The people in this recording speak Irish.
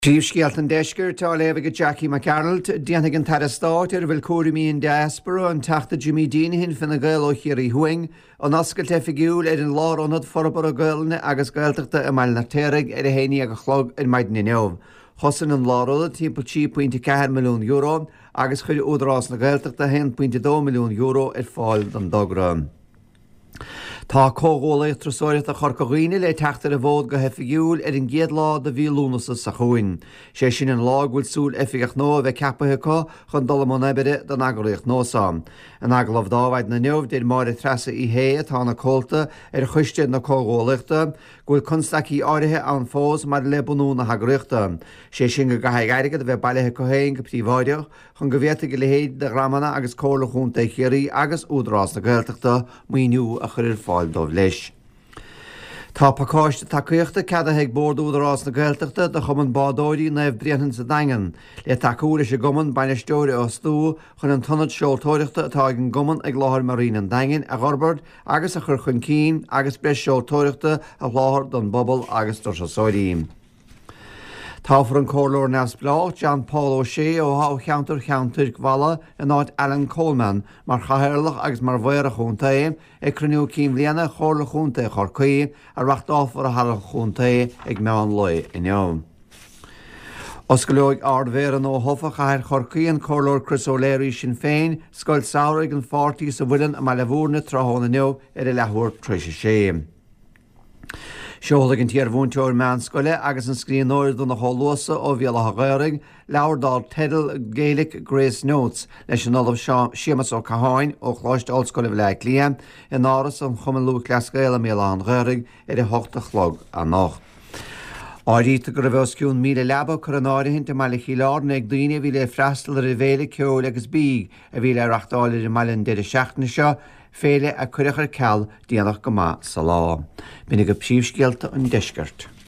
Príomhscéalt an deisceir tá léamh go Jackie McArnold déananig an tarastáit ar bhfuil cuairimí an diaspora an teachta Jimmy Dean hin finna gail ó chiaí huing an oscailte figiúil ar an lárónad forbar a gailne agus gailteachta a mail na téirigh ar a héine a chlog in maidin na neamh. Chosan an láróda timp 10.4 milliún euro agus chuir údarrás na gailteachta 1.2 milliún euro ar fáil don dogra. Tá cógóla trasóireacht a chorcaghine le teachtar a bhód go hefigiúil ar an géad lá de bhí lúnasa sa chuin. Sé sin an lá bhfuil súl efigach nó a bheith capathe chun dolamón ebire don agaíocht nósám. An agalah dáhaid na neamh déir mar a trasa i hé tá na cólta ar chuiste na cógólaachta, ghfuil constaí áirithe an fós mar le bunú na hagriachta. Sé sin go gaithe airige a bheith bailithe cohéin go príomháideach chun go bhhéta go lehéad de ramana agus cólachúnta chéirí agus údrás na gailteachta muoinú a chuir fáil dómh leis. Tá pacáiste takeíochta cada heag bordúdarrás na gailteachta de chumann bádóirí na bhbríann sa daingan, le takeúra sé gomann baine stóir ó stú chun an tonad seoltóireachta atá an gomann ag láthir marín an daingan a Ghorbard agus a chur chun cín agus bres seoltóireachta a láthir don bobal agus dorsasóirí. Táfar an cólór nas blá John Paul O'Shea ó há cheantar ghala in áit Alan Coleman mar chahéirlach agus mar bhair a chuntaí ag cruniú cím bliana chóirla chunta chorcaí a rachtáfar a halla chuntaí ag meán loi in neam. Os go leoigh ardmhéar an ó hofa chair chorcaí an cólór Chris O'Leary sin féin scoil saoraigh an fátaí sa bhuilean a meile bhúrna tráthána neo ar a lethúir tríise sé. Seoladh an tíar bhúnteoir meánscoile agus an scríonóir don na hólósa ó bhéalatha gairing leabhardál Tedal Gaelic Grace Notes leis an olamh Seamus ó Caháin ó chláiste ollscoile bhile líam in áras an chumanlú clascaile méán gairing ar a 8 chlog a nacht. Áiríta go bheith ciún míle leba chu an áirihinnta meile chiileána ag daoine bhí le freistal a révéile ceol agus bí a bhí le reachtáil ar meilin de seachna seo féile a chuirechar ceall díanach go má sa lá. Bína go príomhscéalta an deisceart.